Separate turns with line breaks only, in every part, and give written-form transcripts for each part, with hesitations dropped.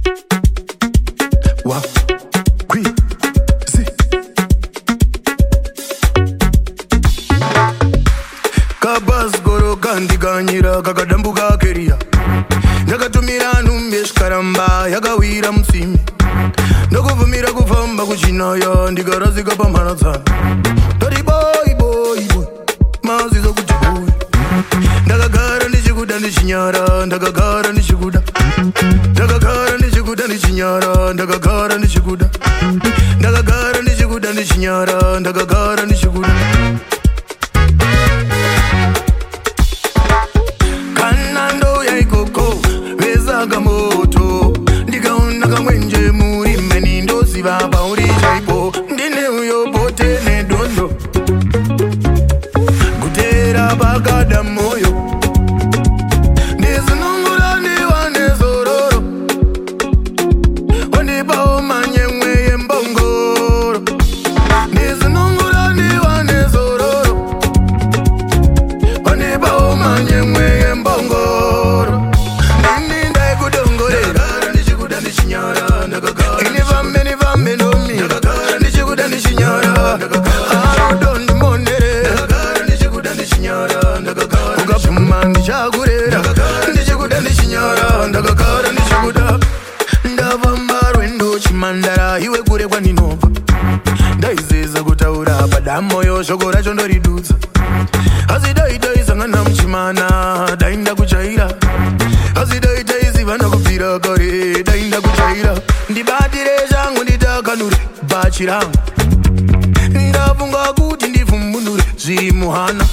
Wow. Qui. Si. Kabas goro kandi ganyira kakadambuka keria. Ndakatumira numbe shikaramba yakawira mutsime. Ndokuvumira kufamba kuchinaya ndikarazika pamharadzana. Tori boy boy boy mazizo kuti boy. Ndakagara ndichikuda ndichinyara, ndakagara ndichikuda. Ndakagara ndichikuda ndichinyara, ndakagara ndichikuda. Ndakagara ndichikuda ndichinyara, ndakagara ndichikuda. Kana ndo yaikoko vezaga moto. Ndikaona kamwenje muri meni ndoziva pauri chaipo. Ndine uyo bote nedondo kutera pakada moyo. Ndizinungura ndiwa nezororo wandipawo manyemwe yembongoro. Ndizinungura ndiwa nezororo wandipawo manyemwe yembongoro. Nini ndaikudongore ndakagara ndichikuda ndichinyara, ndakagara inivambe ndomi ndakagara ndichikuda ndichinyara, arudo ndimondere ndakagara ndichikuda ndichinyara, ndakagara ukapfuma ndichakurera ndichikuda ndichinyara, ndakagara ndichikuda. Ndavamba rwendo chimandara iwe kure kwandinobva. Ndaizeza kutaura padamoyo shoko racho ndoridudza. Asi daitaisangana muchimana dainda kuchaira. Asi daitaiziva nakubvira kare dainda kuchaira. Ndibatire changu nditakanure bhachi rangu. Ndafunga kuti ndivhumbunure zviri muhana.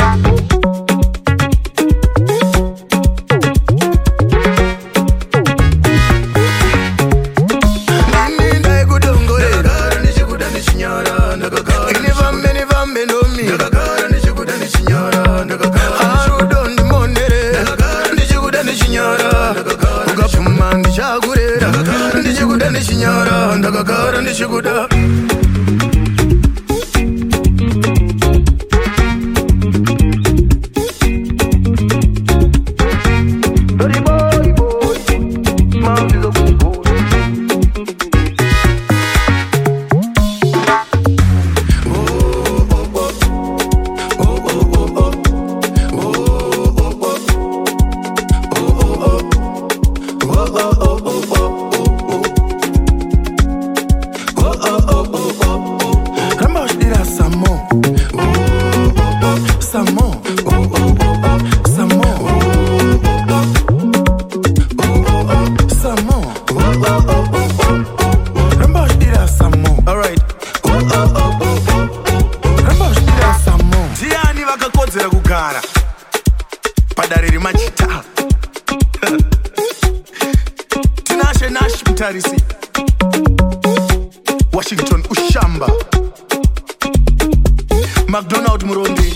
Nini ndaikudongore ndakagara ndichikuda ndichinyara, ndakagara inivambe ndomi ndakagara ndichikuda ndichinyara, ndakagara arudo ndimondere ndakagara ndichikuda ndichinyara, ndakagara ukapfuma ndichakurera ndichikuda ndichinyara, ndakagara ndichikuda. Kugara padare remachita tinashe nashi mutarisi Washington ushamba McDonald muronde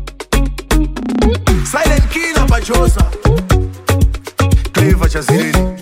Silent Killer pachosa Clever chazireni